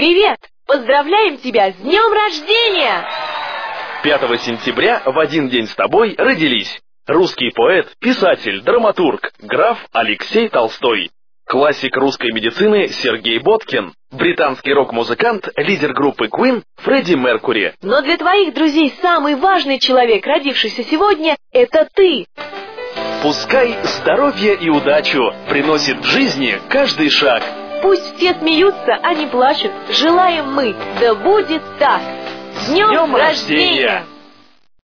Привет! Поздравляем тебя с днем рождения! 5 сентября в один день с тобой родились русский поэт, писатель, драматург, граф Алексей Толстой, классик русской медицины Сергей Боткин, британский рок-музыкант, лидер группы Queen Фредди Меркьюри. Но для твоих друзей самый важный человек, родившийся сегодня, это ты! Пускай здоровье и удачу приносит в жизни каждый шаг. Пусть все смеются, а не плачут. Желаем мы, да будет так! С днем рождения!